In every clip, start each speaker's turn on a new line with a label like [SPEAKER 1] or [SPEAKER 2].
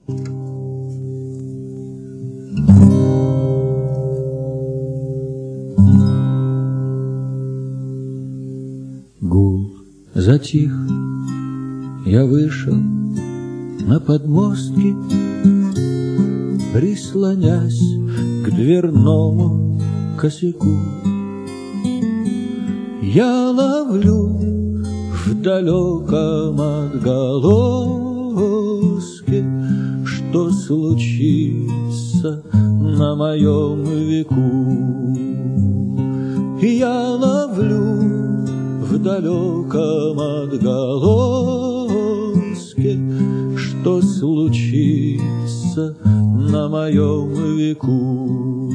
[SPEAKER 1] Гул затих, я вышел на подмостки, прислонясь к дверному косяку. Я ловлю в далеком отголоске, что случится на моем веку. Я ловлю в далеком отголоске, что случится на моем веку.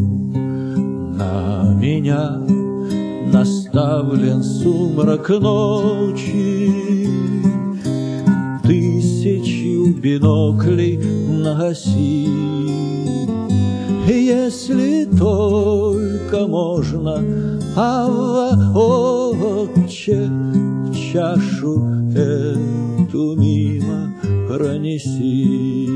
[SPEAKER 1] На меня наставлен сумрак ночи, тысячу биноклей нагаси. Если только можно, Авва, Отче, чашу эту мимо пронеси.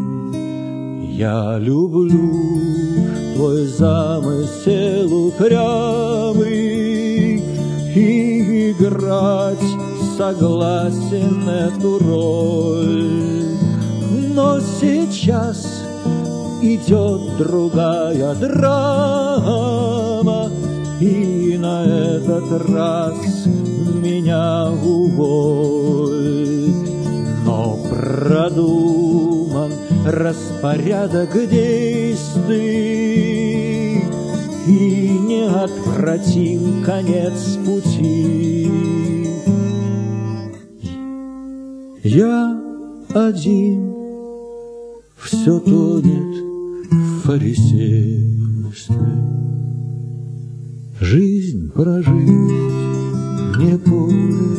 [SPEAKER 1] Я люблю твой замысел упрямый, и играть согласен эту роль. Но сейчас идет другая драма, и на этот раз меня уволь. Но продуман распорядок действий, и неотвратим конец пути. Я один, все тонет в фарисействе. Жизнь прожить не поле